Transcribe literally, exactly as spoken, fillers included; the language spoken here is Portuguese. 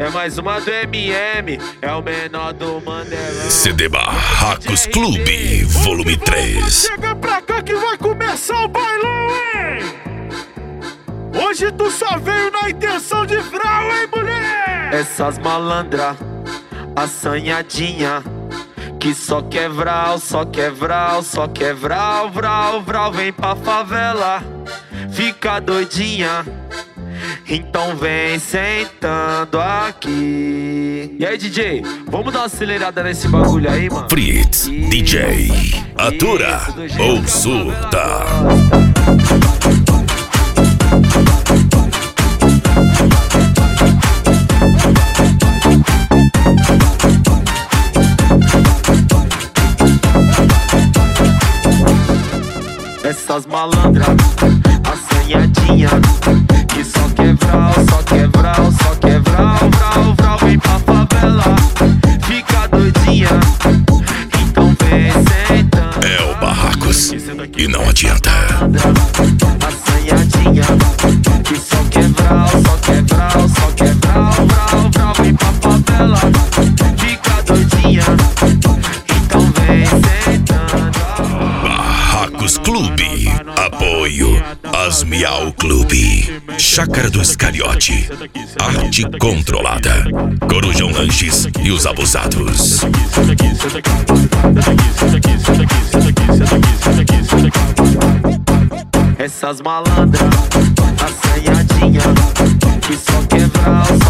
É mais uma do M M, é o menor do Mandelão. C D Barracos Clube, volume três. Chega pra cá que vai começar o bailão, hein? Hoje tu só veio na intenção de vral, hein, mulher? Essas malandra, assanhadinha, que só quer vral, só quer vral, só quer vral, vral, vral. Vem pra favela, fica doidinha, então vem sentando aqui. E aí, D J, vamos dar uma acelerada nesse bagulho aí, mano? Fritz, D J, atura ou surta. Essas malandras, assanhadinha, que só quer vral, só quer vral, só quer vral, vral, vral. Vem pra favela, fica doidinha, então vem sentando. É o Barracos e não adianta. Assanhadinha, que só quer vral, só quer vral, só quer vral, vral, vral. Vem pra favela, fica doidinha, então vem sentando. Barracos Clube, apoio Asmial Clube, Chácara do Iscariote, Arte Controlada, Corujão Lanches e os Abusados. Essas malandras, assanhadinha, que só quer vral,